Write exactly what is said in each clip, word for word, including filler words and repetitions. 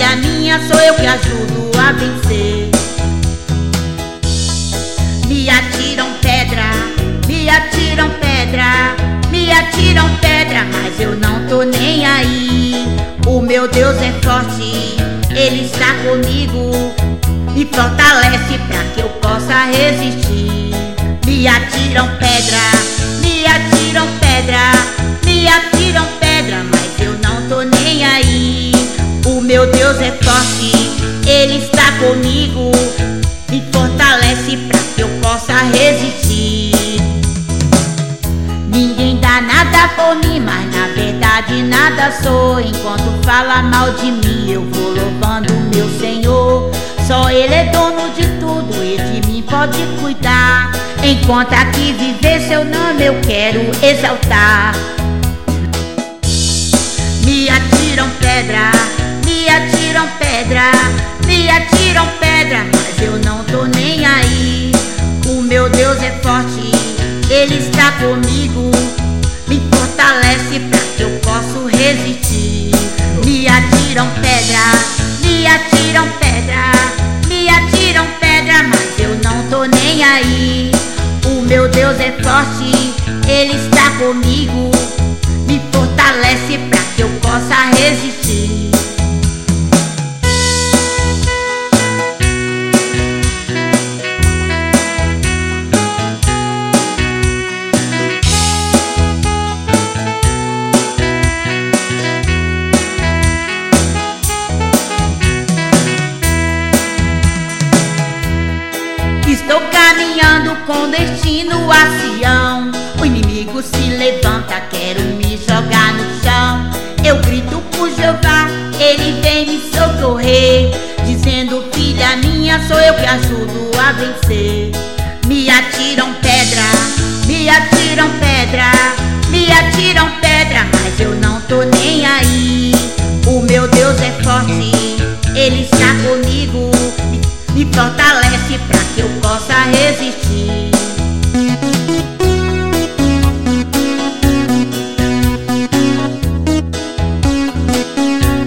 filha minha, sou eu que ajudo a vencer. Me atiram pedra, me atiram pedra, me atiram pedra, mas eu não tô nem aí. O meu Deus é forte, Ele está comigo, me fortalece pra que eu possa resistir. Me atiram pedra, me atiram pedra, me atiram pedra, mas eu não tô nem aí. O meu Deus é forte, Ele está comigo, me fortalece pra que eu possa resistir. Ninguém dá nada por mim, mas na verdade nada sou. Enquanto fala mal de mim, eu vou louvando o meu Senhor. Só Ele é dono de tudo, Ele de mim pode cuidar. Enquanto aqui viver, seu nome eu quero exaltar. Me atiram pedra, me atiram pedra, me atiram pedra, mas eu não tô nem aí. O meu Deus é forte, Ele está comigo, me fortalece pra que eu possa resistir. Me atiram pedra, me atiram pedra, me atiram pedra, mas eu não tô nem aí. O meu Deus é forte, Ele está comigo, me fortalece pra que eu possa resistir. Estou caminhando com destino a Sião. O inimigo se levanta, quero me jogar no chão. Eu grito por Jeová, Ele vem me socorrer, dizendo: filha minha, sou eu que ajudo a vencer. Me atiram pedra, me atiram pedra, me atiram pedra, mas eu não tô nem aí. O meu Deus é forte, Ele está comigo, me fortalece pra que eu possa resistir.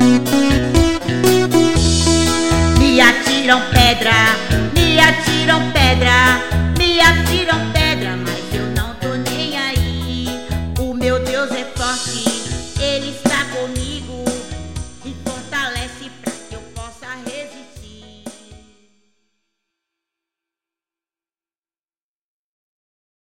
Me atiram pedra, me atiram